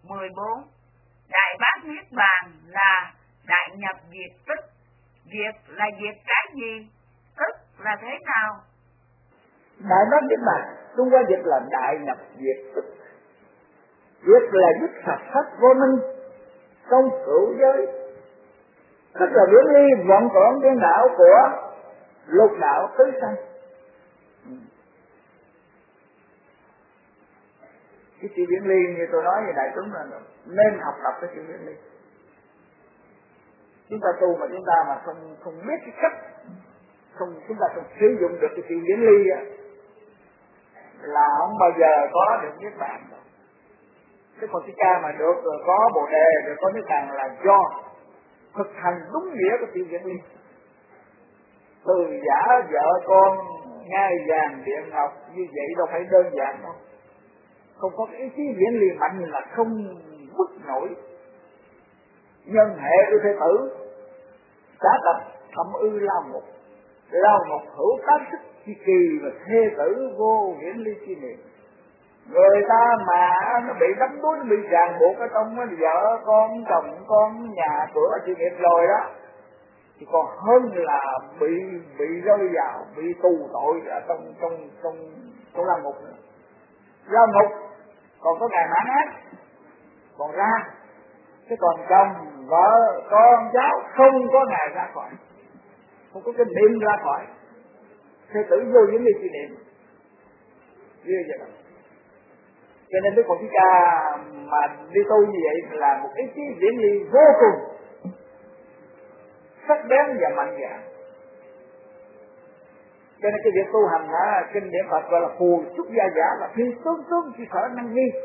14. Đại bác Niết Bàn là đại nhập diệt tức. Diệt là diệt cái gì? Tức là thế nào? Đại bác Niết Bàn Trung Hoa dịch là đại nhập diệt tức. Diệt là dứt sạch hết vô minh trong cửu giới, tức là viễn ly vọng tưởng điên đảo của lục đạo tứ sanh. Cái chữ viễn ly như tôi nói với đại chúng là nên học tập cái chữ viễn ly. Chúng ta tu mà chúng ta mà không biết cái cách, chúng ta không sử dụng được cái chữ viễn ly á, là không bao giờ có được niết bàn đâu. Cái Phật Thích Ca mà được có Bồ Đề, được có niết bàn là do thực hành đúng nghĩa của chữ viễn ly. Từ giả vợ con ngai vàng điện ngọc như vậy đâu phải đơn giản đâu. Không có cái ý chí viễn ly mạnh là không bước nổi. Nhân hệ ư thế tử, cả tập thâm ư lao ngục. Lao ngục hữu tác sức chi kỳ và thê tử vô viễn ly chi niệm. Người ta mà nó bị đắm đuối, nó bị ràng buộc ở trong vợ con, chồng con, nhà cửa, sự nghiệp rồi đó, thì còn hơn là bị rơi vào, bị tù tội ở trong lao ngục nữa. Lao ngục còn có ngày mãn ác còn ra, chứ còn chồng vợ con cháu không có ngày ra khỏi, không có cái niệm ra khỏi. Thê tử vô những người chi niệm như vậy đó. Cho nên Đức Phật Thích Ca mà đi tu như vậy là một ý chí viễn ly vô cùng sắc bén và mạnh dạn. Cho nên cái việc tu hành á, kinh điển Phật gọi là phù xuất gia giả, là phi tướng chỉ sở năng nghi.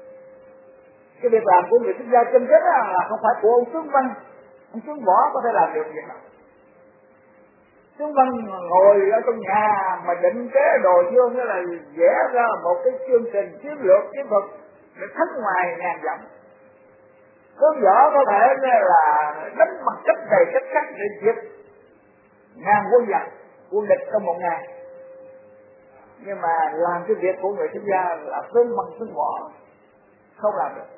Cái việc làm của người xuất gia chân chất là không phải của ông tướng văn, ông tướng võ có thể làm được việc đó. Tướng văn ngồi ở trong nhà mà định kế đồ chương, nghĩa là vẽ ra một cái chương trình chiến lược chiến thuật để thắng ngoài ngàn dặm. Tướng võ có thể là đánh bằng cách này cách khác để diệt ngàn quân giặc, quân địch trong một ngày. Nhưng mà làm cái việc của người xuất gia là tướng văn tướng võ không làm được,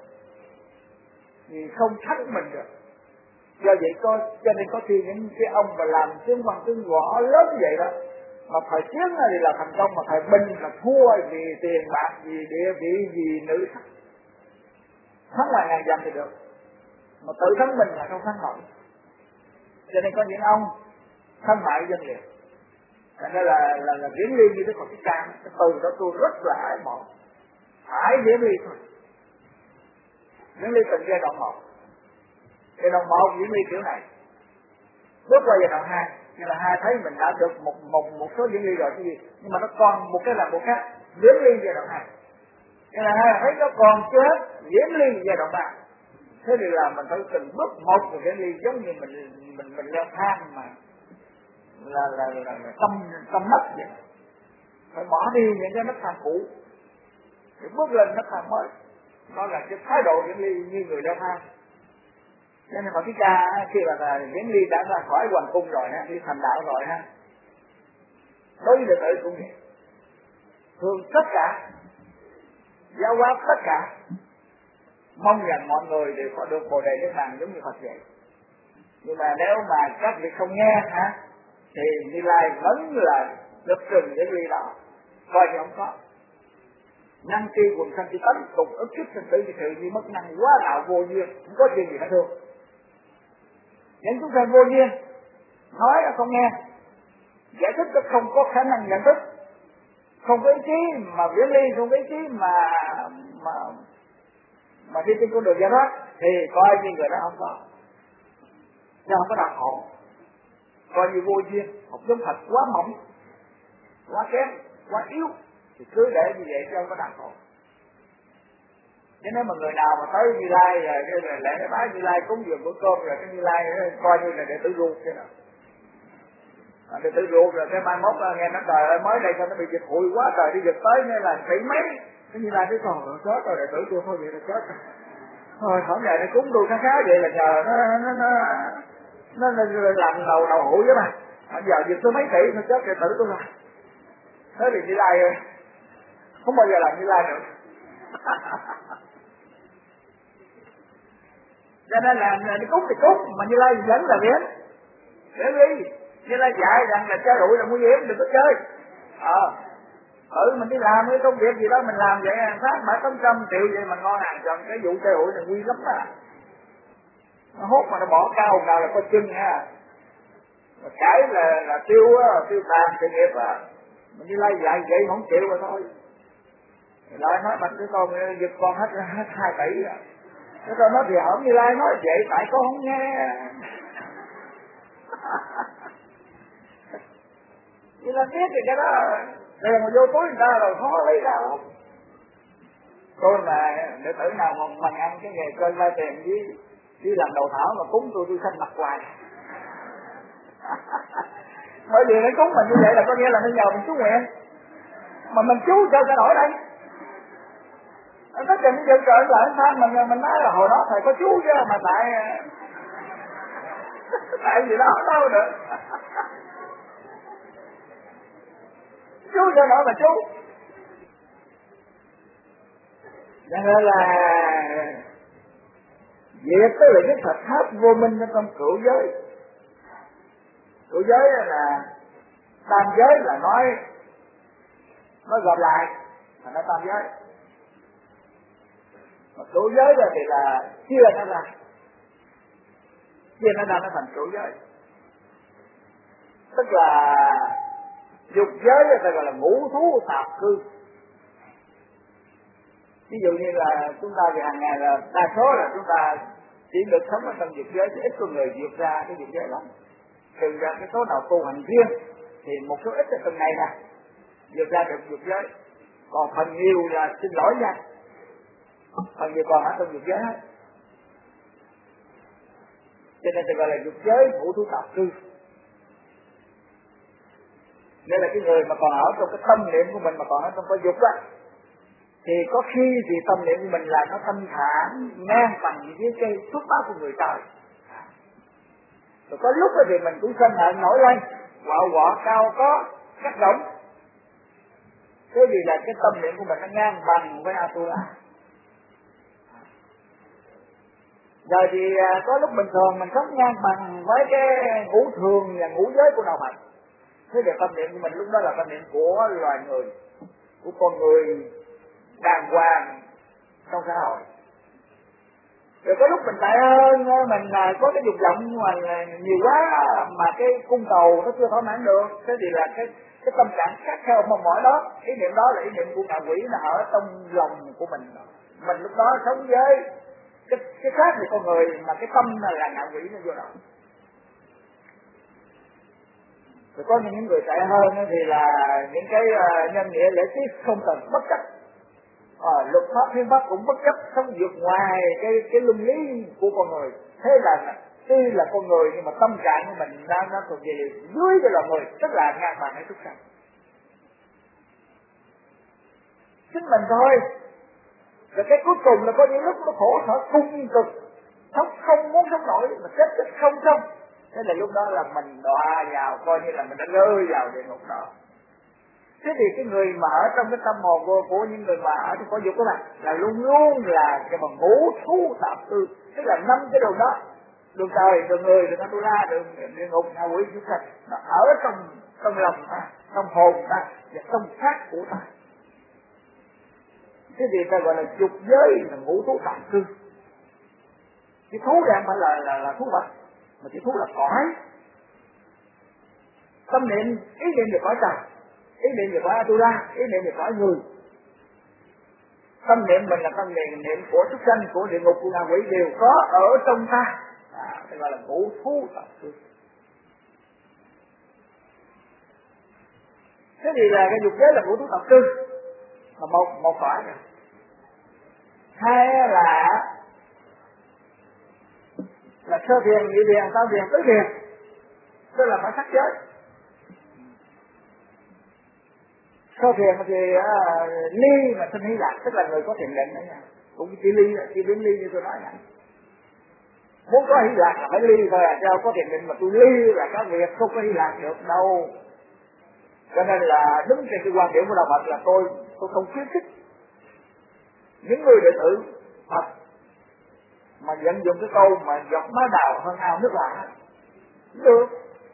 vì không thắng mình được. Do vậy cho nên có khi những cái ông mà làm tướng văn tướng võ lớn vậy đó, mà thời chiến thì là thành công, mà thời binh là thua vì tiền bạc, vì địa vị, vì nữ sắc. Thắng ngoài ngàn dặm thì được, mà tự thắng mình là không thắng nổi. Cho nên có những ông thân mại dân liệt, thành ra là viễn ly như Đức Phật Thích Ca. Cái từ đó tôi rất là ái mộ, phải viễn ly thôi. Viễn ly từng giai đoạn một. Giai đoạn 1 viễn ly kiểu này, bước qua giai đoạn 2, giai đoạn 2 thấy mình đã được một số viễn ly rồi chứ gì, nhưng mà nó còn một cái là một khác, viễn ly giai đoạn 2. Giai đoạn 2 thấy nó còn chưa hết, viễn ly giai đoạn 3. Thế thì là mình phải từng bước một của viễn ly, giống như mình leo thang mà là tâm nấc vậy. Phải bỏ đi những cái nấc thang cũ để bước lên nấc thang mới. Đó là cái thái độ viễn ly như người leo thang. Cho nên Phật Thích Ca khi là viễn ly đã ra khỏi hoàng cung rồi ha, đi thành đạo rồi ha, đối với đệ tử cũng vậy, thường tất cả giáo hóa tất cả, mong rằng mọi người đều có được Bồ Đề Niết Bàn giống như Phật vậy. Nhưng mà nếu mà các vị không nghe hả, thì Như Lai vẫn là lực trừng viễn ly đó, coi như không có. Năng tri quần sanh chi tánh, tục ức kiếp sinh tử vì sự như mất năng quá đạo vô duyên, không có chuyện gì phải thương. Những chúng sanh vô duyên nói là không nghe, giải thích nó không có khả năng nhận thức, không có ý chí mà viễn ly, không có ý chí mà đi trên con đường giải thoát, thì coi như người đó không có, chứ không có đạo khổ, coi như vô duyên, một giống thật quá mỏng, quá kém, quá yếu, thì cứ để như vậy chứ không có đạo khổ. Chứ nếu mà người nào mà tới Như Lai rồi lễ bái Như Lai cúng dường bữa cơm rồi cái Như Lai coi như là đệ tử ruột thế nào, đệ tử ruột rồi cái mai mốt nghe nó trời ơi mới đây sao nó bị dịch hụi quá trời, đi dịch tới nên là tỷ mấy, cái Như Lai nói còn chết rồi, đệ tử tôi thôi vậy là chết rồi. Thôi không ngày nó cúng tôi khá vậy là nhờ nó làm đầu hụi với mà, giờ dịch tôi mấy tỷ nó chết đệ tử tôi rồi. Thế thì Như Lai không bao giờ làm Như Lai nữa. Cho nên là đi cúng thì cúng, mà Như Lai dẫn là biến để đi. Như Lai dạy rằng là chơi rượu là nguy hiểm, đừng có chơi. Mình đi làm cái công việc gì đó mình làm vậy, phát 700 triệu vậy mà ngon hàng trần, cái vụ chơi rượu này nguy lắm á. Nó hốt mà nó bỏ cao là có chân nha. Mà cái là tiêu tàn sự nghiệp à. Mình đi lai dạy vậy không chịu rồi thôi. Lại nói bằng cái con giật con hết 2 tỷ à. Cái con nói thì hổng Như Lai nói vậy tại con không nghe. Như Lai biết thì cái đó tiền mà vô túi người ta rồi khó lấy ra không. Tôi mà đệ tử nào mà ăn cái nghề cơn vay tiền với làm đầu thảo mà cúng tôi xanh mặt hoài. Bởi vì nó cúng mình như vậy là có nghĩa là nó nhờ mình chú nguyện. Mà mình chú sao sẽ nổi đây? Tất cả những chuyện trời lại sao mình nói là hồi đó thầy có chú chứ mà tại gì đó đâu được. Chú sao nổi mà chú. Cho nên là việc tức là cái thật pháp vô minh ở trong cửu giới. Cửu giới là tam giới là nói gộp lại mà nói tam giới. Mà cửu giới rồi thì là chia nó ra nó thành cửu giới. Tức là dục giới thì gọi là ngũ thú tạp cư. Ví dụ như là chúng ta thì hàng ngày là đa số là chúng ta chỉ được sống ở trong dục giới, chứ ít có người vượt ra cái dục giới lắm. Trừ ra cái số nào tu hành riêng thì một số ít ở từng này nè vượt ra được dục giới, còn phần nhiều là xin lỗi nha, phần nhiều còn ở trong dục giới hết. Cho nên thì gọi là dục giới ngũ thú tạp cư. Nên là cái người mà còn ở trong cái tâm niệm của mình mà còn ở trong cái dục á, thì có khi thì tâm niệm của mình là nó thanh thản ngang bằng với cái xuất phát của người trời. Rồi có lúc thì mình cũng sân hận nổi lên, quạo cao có cắt rỗng. Thế vì là cái tâm niệm của mình nó ngang bằng với Atula. Rồi thì có lúc bình thường mình sống ngang bằng với cái ngũ thường và ngũ giới của đạo Phật. Thế thì tâm niệm của mình lúc đó là tâm niệm của loài người, của con người đàng hoàng trong xã hội. Rồi có lúc mình tệ hơn, mình có cái dục vọng mà nhiều quá mà cái cung cầu nó chưa thỏa mãn được. Thế thì là cái tâm trạng khát khao mong mỏi đó, ý niệm đó là ý niệm của ngạ quỷ là ở trong lòng của mình. Mình lúc đó sống với cái khác thì con người mà cái tâm là ngạ quỷ nó vô đó. Rồi có những người tệ hơn thì là những cái nhân nghĩa lễ tiết không cần bất chấp. Luật pháp hiến pháp cũng bất chấp, sống vượt ngoài cái luân lý của con người. Thế là tuy là con người nhưng mà tâm trạng của mình nó thuộc về dưới cái loài người, tức là ngang bằng với súc sanh. Chính mình thôi. Rồi cái cuối cùng là có những lúc nó khổ sở cung cực, sống không muốn sống nổi mà chết không xong. Thế là lúc đó là mình đọa vào, coi như là mình đã rơi vào địa ngục đó. Thế thì cái người mà ở trong cái tâm hồn của những người mà ở trong cõi dục các bạn là luôn luôn là cái bằng ngũ thú tạp cư, tức là 5 cái đường đó, đường trời, đường người, đường Atula, đường địa ngục, ngạ quỷ, súc sanh, nó ở trong lòng ta, trong hồn ta và trong xác của ta. Thế thì ta gọi là dục giới là ngũ thú tạp cư. Cái thú này không phải là thú vật, mà cái thú là cõi. Tâm niệm, ý niệm về cõi trời, ý niệm về cõi Atula, ý niệm về cõi người. Tâm niệm mình là tâm niệm của súc sanh, của địa ngục, của ngạ quỷ đều có ở trong ta. Đây gọi là ngũ thú tạp cư. Thế thì là cái dục giới là ngũ thú tạp cư, mà một cõi rồi. Hai là sơ thiền, nhị thiền, tam thiền, tứ thiền, tức là phải sắc giới. Sơ thiền thì ly mà sinh hỷ lạc, tức là người có thiền định đấy nha, cũng chỉ biến ly như tôi nói vậy. Muốn có hỷ lạc là phải ly thôi à, chứ có thiền định mà tôi ly là có việc không có hỷ lạc được đâu. Cho nên là đứng trên cái quan điểm của đạo Phật là tôi không khuyến khích những người đệ tử Phật mà mà vận dụng cái câu mà giọt máu đào hơn ao nước lạ được.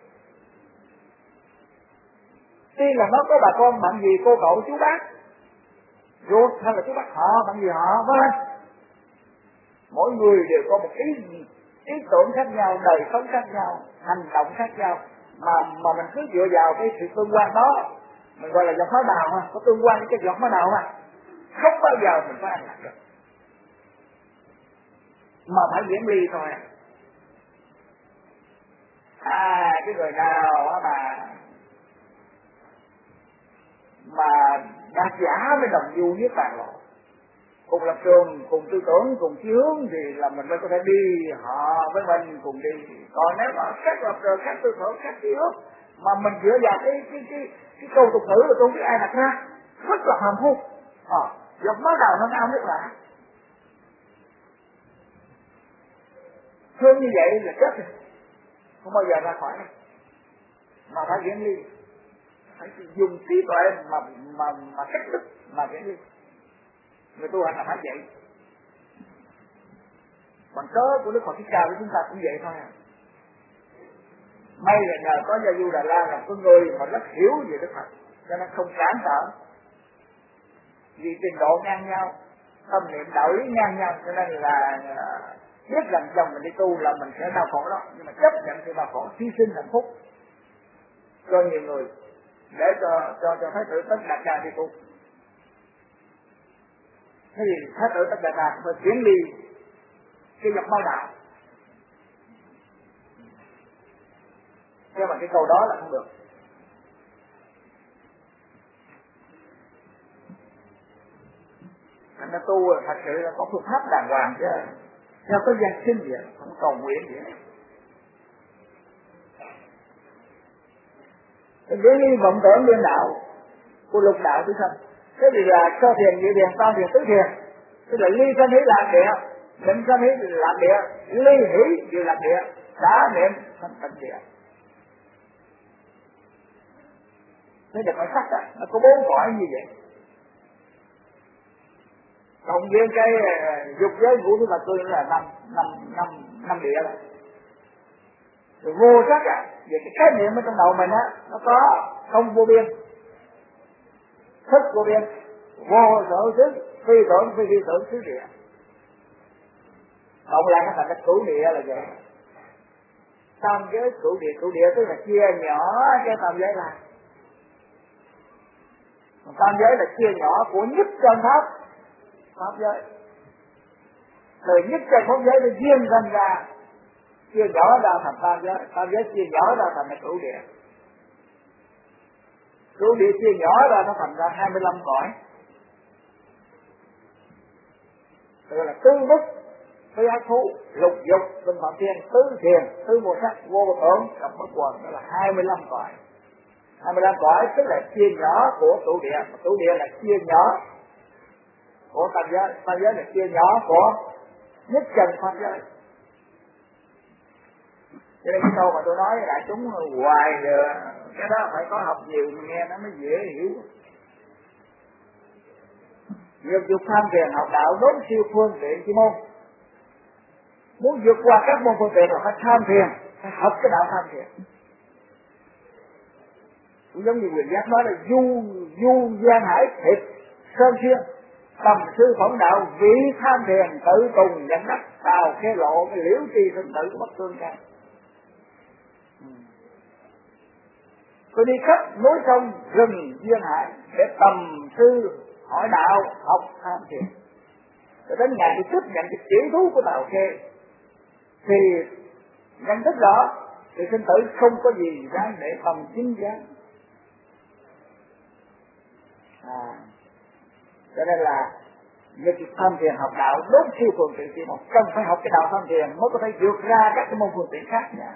Tuy là nó có bà con bạn gì cô cậu chú bác ruột hay là chú bác họ bạn gì họ vâng, mỗi người đều có một ý tưởng khác nhau, đời sống khác nhau, hành động khác nhau, mà mình cứ dựa vào cái sự tương quan đó, mình gọi là giọt máu đào ha, có tương quan với cái giọt máu đào ha, không bao giờ mình có ăn lạc được, mà phải diễn ly thôi. Cái người nào mà đạt giả với đồng du với tàn lộ, cùng lập trường, cùng tư tưởng, cùng chí hướng thì là mình mới có thể đi họ với mình cùng đi. Còn nếu mà khác lập trường, khác tư tưởng, khác chí hướng mà mình dựa vào cái câu tục ngữ là tôi không biết ai đặt ra, rất là hàm hút. Giọt máu đào hơn ao nước lạ. Thương như vậy là chết rồi, không bao giờ ra khỏi đâu. Mà phải diễn ly, phải dùng trí tuệ mà cách thức mà diễn ly. Người tu hành là phải vậy. Còn cớ của Đức Phật Thích Ca với chúng ta cũng vậy thôi. May là nhờ có Gia Du Đà La là có người mà rất hiểu về Đức Phật, cho nên không cản trở. Vì trình độ ngang nhau, tâm niệm đạo lý ngang nhau, cho nên là biết rằng chồng mình đi tu là mình sẽ đau khổ đó, nhưng mà chấp nhận sự đau khổ, hy sinh hạnh phúc cho nhiều người để cho Thái tử Tất Đạt Đa đi tu. Thế thì Thái tử Tất Đạt Đa phải chuyển đi cái giọt máu đạo. Thế mà cái câu đó là không được. Thành ra tu thật sự là có phương pháp đàng hoàng chứ, theo cái gian sinh vậy, không cầu nguyện vậy. Cái ly vọng tưởng liên đạo của lục đạo tứ thân. Thế thì là sơ thiền, nhị thiền, tam thiền, tứ thiền. Tức là ly sanh hỷ lạc địa, định sanh hỷ lạc địa, ly hỷ địa lạc địa, xả niệm sanh tịnh địa. Thế được phải sắc đó, nó có 4 cõi như vậy. Cộng với cái dục giới ngũ thứ bạch tương là năm địa rồi. Rồi vô sắc về cái khái niệm ở trong đầu mình nó có không vô biên, thức vô biên, vô sở thức, phi tưởng phi tưởng xứ địa. Cộng lại nó thành cái cửu địa là vậy. Tam giới cửu địa tức là chia nhỏ cái tam giới ra. Tam giới là chia nhỏ của nhất chân pháp giới. Rồi nhất chân pháp giới nó duyên thành ra, chia nhỏ ra thành tam giới chia nhỏ ra thành cái cửu địa. Cửu địa chia nhỏ ra nó thành ra 25 cõi. Rồi là tứ bức, tứ ác thú, lục dục, tinh phạm thiên, tứ thiền, tứ vô sắc, vô tưởng, cặp bất quần, đó là 25 cõi. 25 cõi tức là chia nhỏ của cửu địa là chia nhỏ của tam giới là chia nhỏ của nhất trần pháp giới. Cho nên cái câu mà tôi nói đại chúng hoài rồi, cái đó phải có học nhiều nghe nó mới dễ hiểu. Việc dục tham thiền học đạo đốn siêu phương tiện chi môn. Muốn vượt qua các môn phương tiện là phải tham thiền, phải học cái đạo tham thiền. Cũng giống như Quyền Giác nói là du gian hải thiệt sơn xuyên, tầm sư phỏng đạo vị tham thiền tự tùng nhận đắc tào khê lộ cái liễu tri sinh tử của bất tương can. Tôi đi khắp núi sông rừng duyên hải để tầm sư hỏi đạo học tham thiền. Rồi đến ngày tôi tiếp nhận cái chỉ thú của tào khê thì nhận thức rõ thì sinh tử không có gì đáng để tầm chính giác. Cho nên là việc tham thiền học đạo đốn siêu phương tiện chi một, cần phải học cái đạo tham thiền mới có thể vượt ra các cái môn phương tiện khác nha.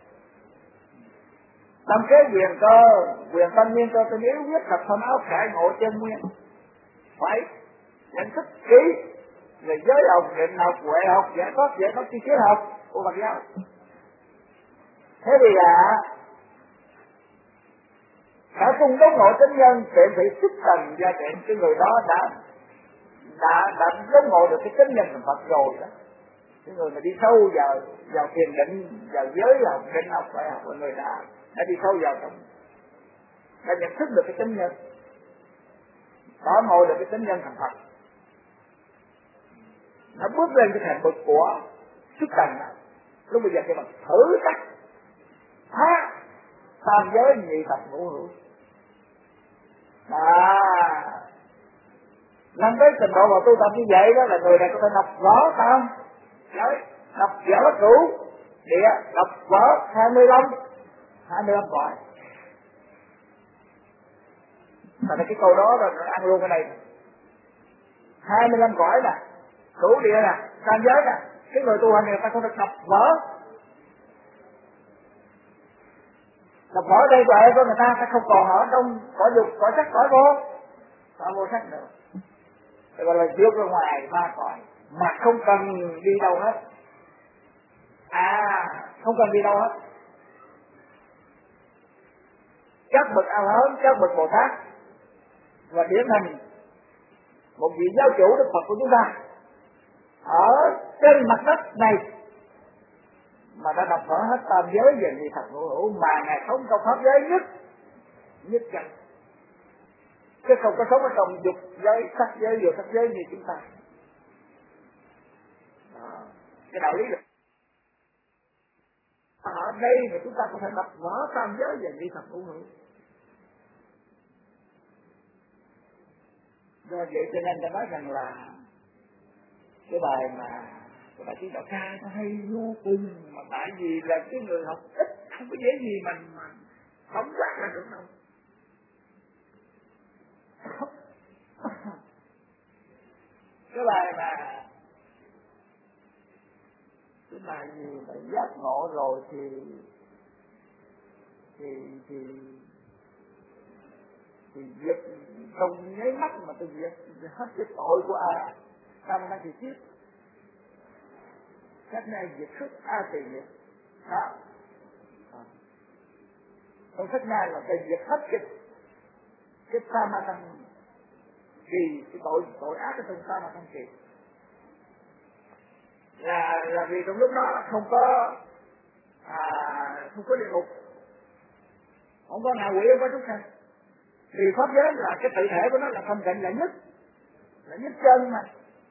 Tâm kế quyền tâm nhiên cơ tình yếu quyết thật thân áo khải ngộ chân nguyên, phải nhận thức kỹ về giới học, định học, huệ học, giải thoát chi kiến học của Phật giáo. Thế thì cả cung đốn ngộ chánh nhân tiện thị sức tần gia tiện, cái người đó đã đốn ngộ được cái chánh nhân thành Phật rồi đó. Cái người mà đi sâu vào thiền định, vào giới học định học phải học là người đã đi sâu vào trong, đã nhận thức được cái tính nhân, có ngồi được cái tính nhân thành Phật, nó bước lên cái thành bậc của xuất trần đó. Lúc bây giờ thì mình thử thách phá tam giới nhị thập ngũ hữu. Năm tới trình độ mà tu tập như vậy đó là người này có thể đọc võ tam giới, đọc võ cửu địa, đọc võ 25 cõi. Mà cái câu đó là nó ăn luôn cái này. 25 cõi nè, cửu địa nè, tam giới nè. Cái người tu hành người ta không được đọc võ. Đọc võ đây tuệ của người ta sẽ không còn ở trong cõi dục, cõi sắc, cõi vô sắc nữa. Thì gọi là vượt ra ngoài 3 cõi mà không cần đi đâu hết. Không cần đi đâu hết. Các bậc A La Hán, các bậc Bồ Tát và điển hình một vị giáo chủ Đức Phật của chúng ta ở trên mặt đất này mà đã đọc vỡ hết tam giới về nhị thập ngũ hữu, mà ngài sống trong pháp giới nhất chân, chứ không có sống ở trong dục giới, sắc giới, vô sắc giới như chúng ta. Cái đạo lý là ở đây mà chúng ta có thể đọc vỡ tam giới về nhị thập ngũ hữu. Do vậy cho nên ta nói rằng là cái bài Trí Đạo Ca nó hay vô cùng, mà tại vì là cái người học ít không có dễ gì mà tổng quát ra được đâu. Cái bài gì mà giác ngộ rồi thì việc không nháy mắt mà tôi việc hết cái tội của ai tam năng thì chết. Cách này việc xuất tỳ nghiệp trong sách này là cái việc hết cái tam năng kỳ, cái tội ác cái tam năng kỳ là vì trong lúc đó không có địa ngục, không có ngạ quỷ, không có chúng sanh. Vì pháp giới là cái tự thể của nó là thanh tịnh, là nhất chân mà.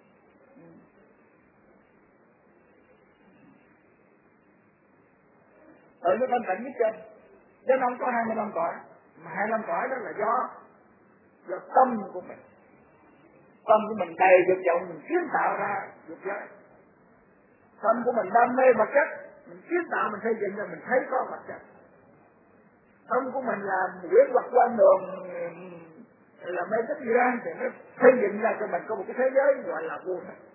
Nó thanh tịnh nhất chân, chứ nó không có 25 cõi. Mà 25 cõi đó là do tâm của mình. Tâm của mình đầy dục vọng, mình kiến tạo ra dục giới. Tâm của mình đam mê vật chất, mình kiến tạo, mình xây dựng ra, mình thấy có vật chất. Tâm của mình là quyển hoặc quan đường, là mê thích gì đó, thì nó xây dựng ra cho mình có một cái thế giới gọi là vô sắc.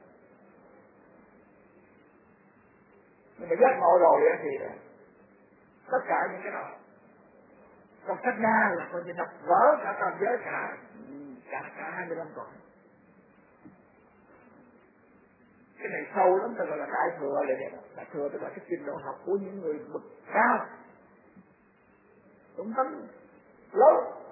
Nhưng mà giác ngộ rồi thì tất cả những cái đó trong sách Na là coi như đọc vỡ cả tam giới, cả 25 cõi. Cái này sâu lắm, ta gọi là đại thừa vậy đấy. Đại thừa tức là cái trình độ học của những người bậc cao, cũng tấm lớn.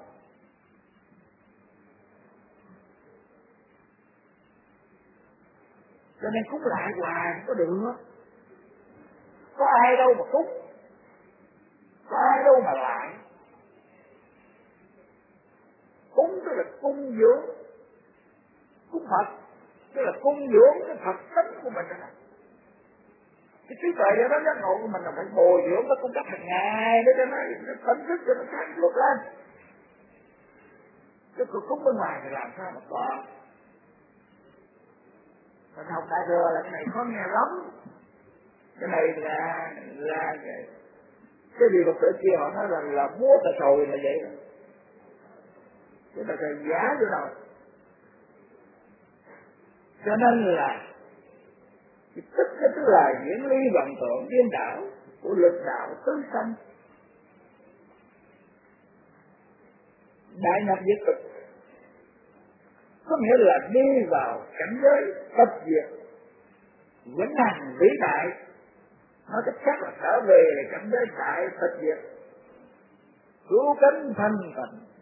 Cho nên cúng lại hoài có được, có ai đâu mà cúng, có ai đâu mà lại. Cúng tức là cung dưỡng, cúng Phật tức là cung dưỡng cái Phật tính của mình đó. Cái trí tuệ đó giác ngộ của mình là phải bồi dưỡng, nó cung cấp hàng ngày để cho nó phấn thức, cho nó sáng suốt lên. Cái cuộc cúng bên ngoài thì làm sao mà có. Mình học đại thừa là cái này khó nghe lắm. Cái này là cái điều Phật tử kia họ nói là múa tà sồi là vậy đó. Cái tà sồi giá vô đâu. Cho nên là tức là diễn ly vận tượng điên đảo của lực đạo tứ sanh. Đại nhập diệt tức có nghĩa là đi vào cảnh giới tập diệt vĩnh hằng vĩ đại. Nói cách khác là trở về cảnh giới đại tập diệt, cứu cánh thanh tịnh,